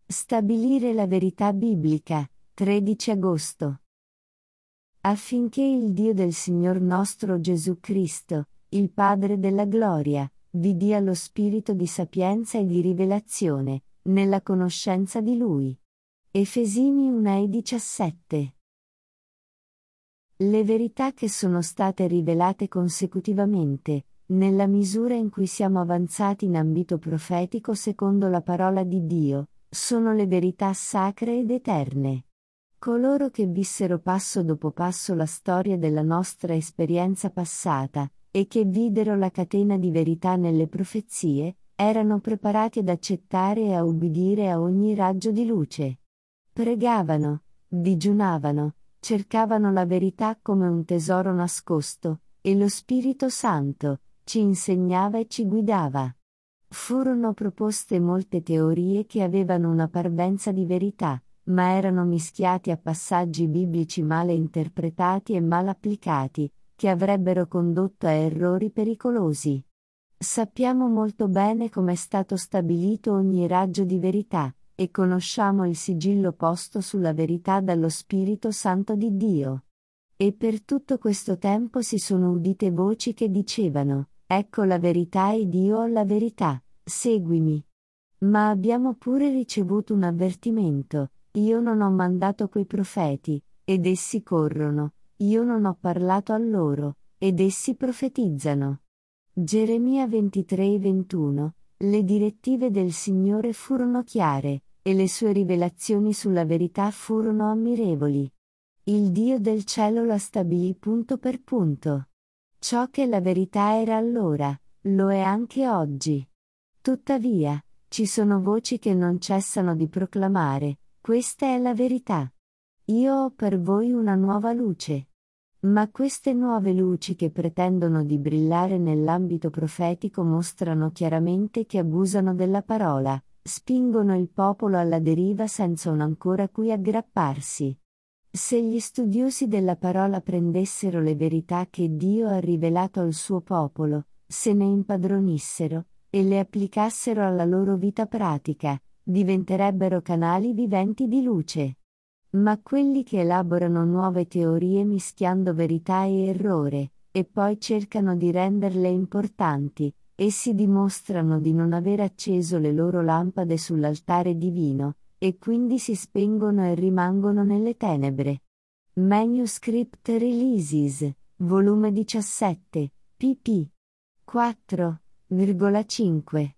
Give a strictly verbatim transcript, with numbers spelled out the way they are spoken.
Stabilire la verità biblica, tredici agosto. Affinché il Dio del Signor nostro Gesù Cristo, il Padre della gloria, vi dia lo spirito di sapienza e di rivelazione, nella conoscenza di Lui. Efesini uno e diciassette. Le verità che sono state rivelate consecutivamente, nella misura in cui siamo avanzati in ambito profetico secondo la parola di Dio, sono le verità sacre ed eterne. Coloro che vissero passo dopo passo la storia della nostra esperienza passata, e che videro la catena di verità nelle profezie, erano preparati ad accettare e a ubbidire a ogni raggio di luce. Pregavano, digiunavano, cercavano la verità come un tesoro nascosto, e lo Spirito Santo ci insegnava e ci guidava. Furono proposte molte teorie che avevano una parvenza di verità, ma erano mischiati a passaggi biblici male interpretati e mal applicati, che avrebbero condotto a errori pericolosi. Sappiamo molto bene come è stato stabilito ogni raggio di verità, e conosciamo il sigillo posto sulla verità dallo Spirito Santo di Dio. E per tutto questo tempo si sono udite voci che dicevano: ecco la verità ed io ho la verità, seguimi. Ma abbiamo pure ricevuto un avvertimento: io non ho mandato quei profeti, ed essi corrono, io non ho parlato a loro, ed essi profetizzano. Geremia ventitré ventuno. Le direttive del Signore furono chiare, e le sue rivelazioni sulla verità furono ammirevoli. Il Dio del cielo la stabilì punto per punto. Ciò che la verità era allora, lo è anche oggi. Tuttavia, ci sono voci che non cessano di proclamare: questa è la verità. Io ho per voi una nuova luce. Ma queste nuove luci che pretendono di brillare nell'ambito profetico mostrano chiaramente che abusano della parola, spingono il popolo alla deriva senza un ancora a cui aggrapparsi. Se gli studiosi della parola prendessero le verità che Dio ha rivelato al suo popolo, se ne impadronissero, e le applicassero alla loro vita pratica, diventerebbero canali viventi di luce. Ma quelli che elaborano nuove teorie mischiando verità e errore, e poi cercano di renderle importanti, essi dimostrano di non aver acceso le loro lampade sull'altare divino, e quindi si spengono e rimangono nelle tenebre. Manuscript Releases, volume diciassette, pp. quattro virgola cinque.